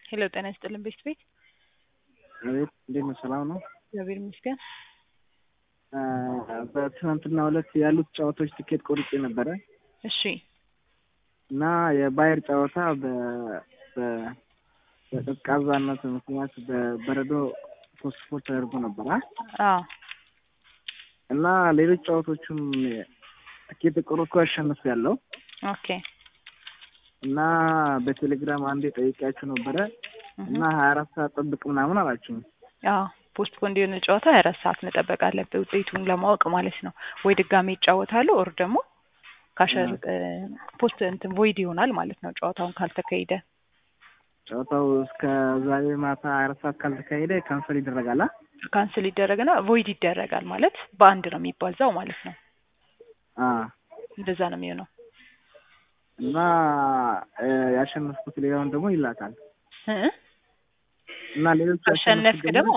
ሄሎ ጤና ይስጥልን ቤት አቤት እንዴት ነው? ሰላም ነው? እግዚአብሔር ይመስገን። በትናንትናው ዕለት ያሉት ጨዋታዎች ትኬት ቆርጬ ነበረ እሺ እና የባየር ጨዋታ በቀዝቃዛነት ምክንያት በበረዶ ፖስትፖን ተደርጎ ነበር አዎ እና ሌሎች ጨዋታዎችም ትኬት ቆርጬ አሸንፌያለሁ። ኦኬ እና በቴሌግራም አንዴ ጠይቄያችሁ ነበረ እና 24 ሰዓት ጠብቅ ምናምን አላችሁ። አዎ ፖስትፖን እንዲሆን ጨዋታ 24 ሰዓት መጠበቅ አለበት ውጤቱን ለማወቅ ማለት ነው። ወይ ድጋሜ ይጫወታሉ ኦር ደግሞ ካሸር ፖስት እንትን ቮይድ ይሆናል ማለት ነው ጨዋታውን ካልተካሄደ። ጨዋታው እስከ ዛሬ ማታ 24 ሰዓት ካልተካሄደ ካንሰል ይደረጋል። ካንሰል ይደረግና ቮይድ ይደረጋል ማለት በአንድ ነው የሚባዛው ማለት ነው። እንደዛ ነው የሚሆነው። እና ያሸነፍኩት ሌላውን ደግሞ ይላካል እና ሌሎች አሸነፍክ ደግሞ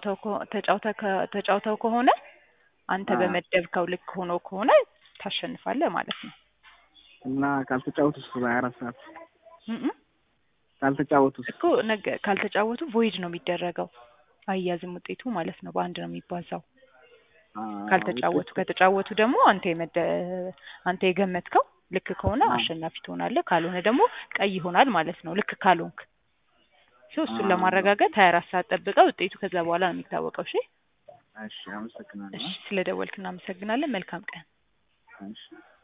ተጫውተው ከሆነ አንተ በመደብከው ልክ ሆኖ ከሆነ ታሸንፋለህ ማለት ነው። እና ካልተጫወቱስ በ24 ሰዓት ካልተጫወቱስ እኮ ካልተጫወቱ ቮይድ ነው የሚደረገው አያዝም ውጤቱ ማለት ነው። በአንድ ነው የሚባዛው ካልተጫወቱ። ከተጫወቱ ደግሞ አንተ የገመትከው ልክ ከሆነ አሸናፊ ትሆናለህ፣ ካልሆነ ደግሞ ቀይ ይሆናል ማለት ነው። ልክ ካልሆንክ እሱን ለማረጋገጥ 24 ሰዓት ጠብቀው ውጤቱ ከዛ በኋላ ነው የሚታወቀው። እሺ አመሰግናለሁ። ስለደወልክ እናመሰግናለን። መልካም ቀን። እሺ